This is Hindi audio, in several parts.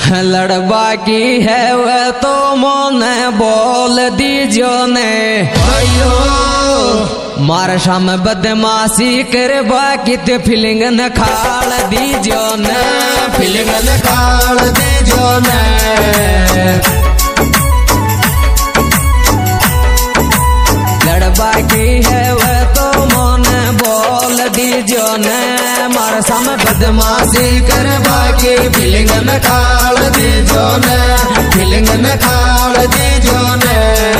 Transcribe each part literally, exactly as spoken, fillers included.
लड़बा की है वह तो मोने बोल दीजो ने भाइयो मार शाम बदमाशी करबा की ते फीलिंग न खाल दीजो ने फीलिंग न खाल दीजो ने लड़बा की है वह तो मोने बोल दीजो ने मार शाम बदमाशी करबा की फीलिंग न खाल दीजो ने फीलिंग न खाल दीजो ने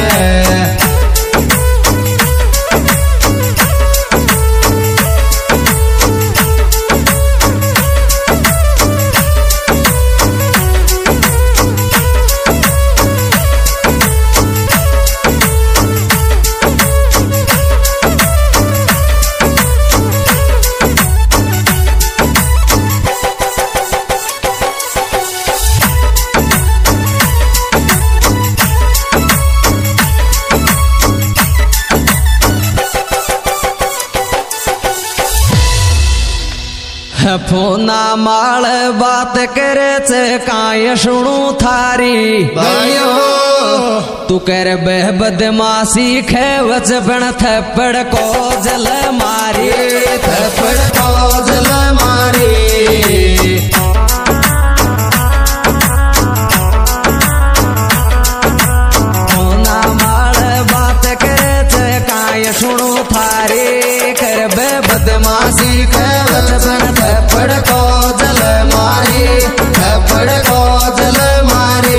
फोना माल बात करे चे काय सुनू थारी भाइयो तू कर बे बदमाशी खेवच बन थप्पड़ को जल मारी थप्पड़ को जल मारी फोना माल बात करे चे काय सुनू थारी कर बे बदमाशी खेवच बन थप्पड़ को जल मारी थप्पड़ को जल मारी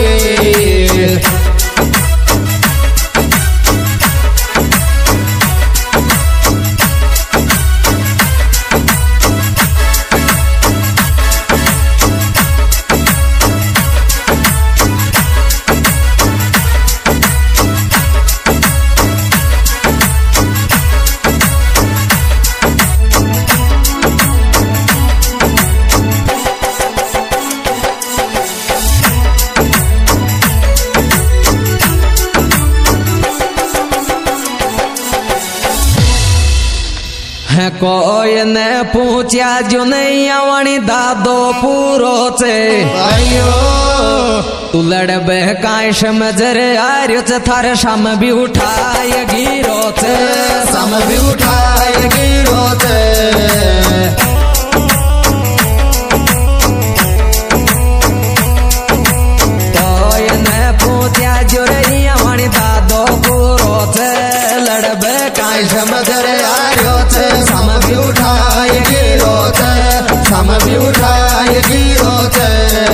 कोई ने पूछा जो नहीं आवनी दादो पूरो चे भाइयो तू लड़ बे काय समझ रे आर्यो चे थारे शाम भी उठाए गिरो चे सम भी उठाए गिरो चे कोई ने पूछा जो रे आवनी दादो पूरो चे लड़ बे काय समझ रे आर्यो चे सम भी उठाए गिरो चे सम भी उठाए गिरो चे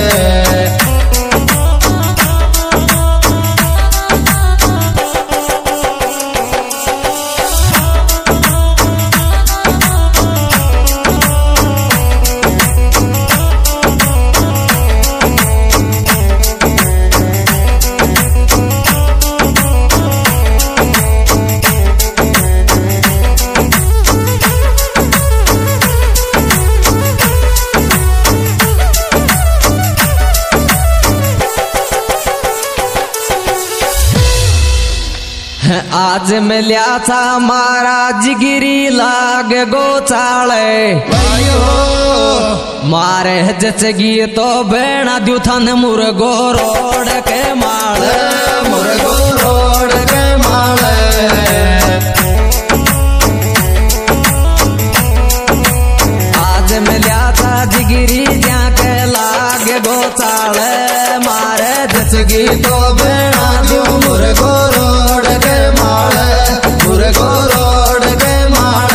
आज मिल्या था मारा जिगिरी लाग गोचाळे भाइयो मारे जचगी तो बेणा द्यू थन मुर्गो रोड के माल मुर्गो रोड के माल आज मिल्या था जिगिरी जाके लाग गोचाळे मारे जचगी तो बेणा द्यू मुर्गो रोड के माल मुर्गो रोड के माल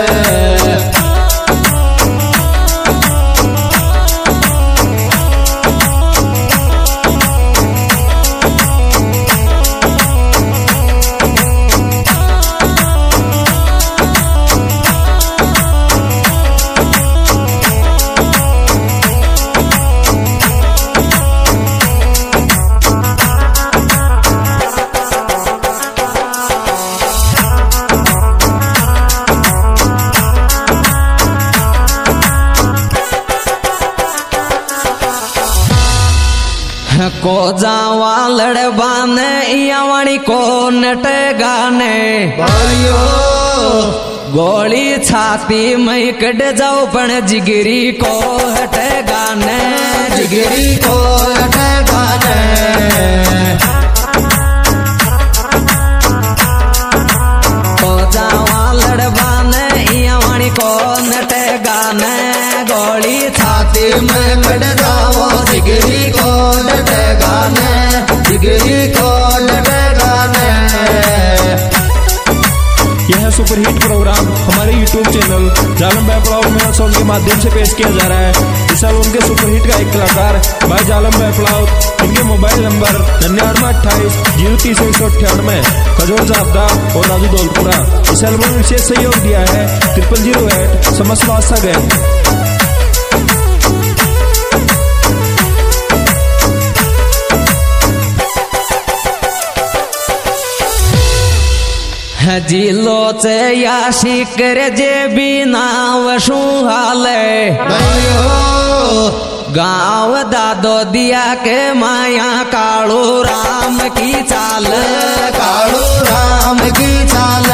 को जावा लड़बाने यावणी को नट गाने भाइयो गोली छाती में कट जाओ पण जिगरी को हट गाने जिगरी को हट बागी में कट जाओ जिगरी को डटगाने जिगरी को डटगाने। यह सुपरहिट प्रोग्राम हमारे यूट्यूब चैनल जालम भाई पड़ाव में सॉन्ग के माध्यम से पेश किया जा रहा है। इस एल्बम के सुपरहिट का एक कलाकार भाई जालम भाई पड़ाव। इनके मोबाइल नंबर निन्यानवे अट्ठाईस जीरो तीस एक सौ अट्ठानवे खजोर जाबदा और राजू दौलपुरा। इस एल्बम में विशेष सहयोग दिया है ट्रिपल जीरो एट समस्वासा गैंग। जिलो से या शिकर जे बिना वशु हाले गाँव दादो दिया के माया कालू राम की चाल कालू राम की चाल।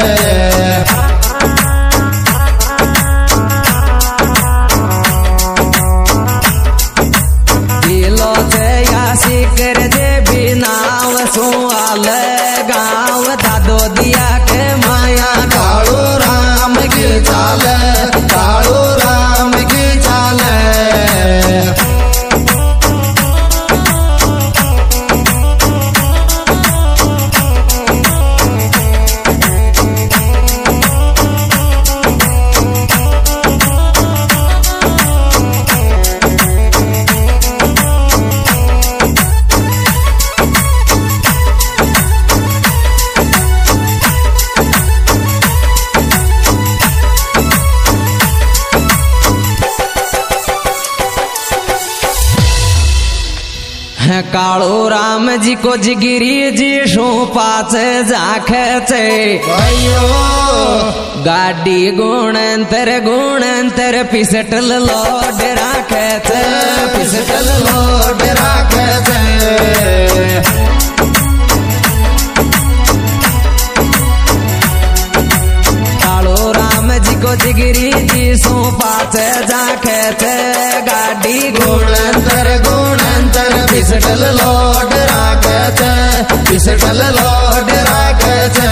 जिलो से या शिकर जे बिना वशु हाले गाँव दादो दिया के माया कालू राम की चाल कालू राम की चाल। कालू राम जी को जिगिरी जी शो पास जाखे गाड़ी गुणंतर गुणंतर पिसटल लोड राखे पिसटल लोड राखे। कालू राम जी को जिगिरी जी शो पास जाखे गाड़ी गुणंतर गुणंतर पिसटल लोड राखे पिसटल लोड राखे।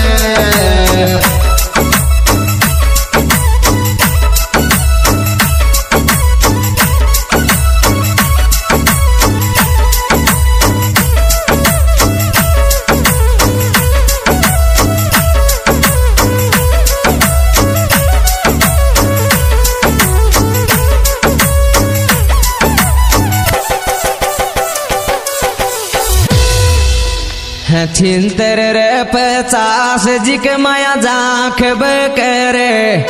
छिंतर रे पचास जी के माया जाख बकरे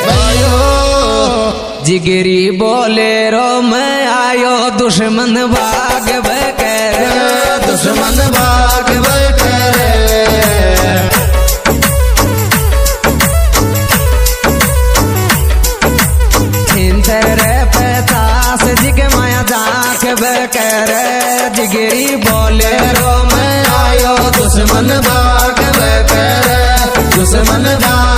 जिगरी बोले रो मैं आयो दुश्मन भाग बकरे दुश्मन भाग बकरे। छिंतर रे पचास जी के माया जाख बकरे जिगरी बोले रो मैं दुश्मन भाग बकरे दुश्मन भाग